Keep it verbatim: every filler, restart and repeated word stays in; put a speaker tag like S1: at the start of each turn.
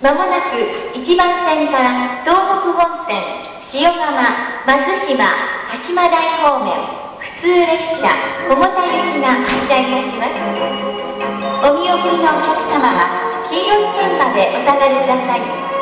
S1: まもなくいちばん線から東北本線、塩釜、松島、鹿島台方面、普通列車、小牟田行きが発車いたします。お見送りのお客様は黄色い線までお下がりください。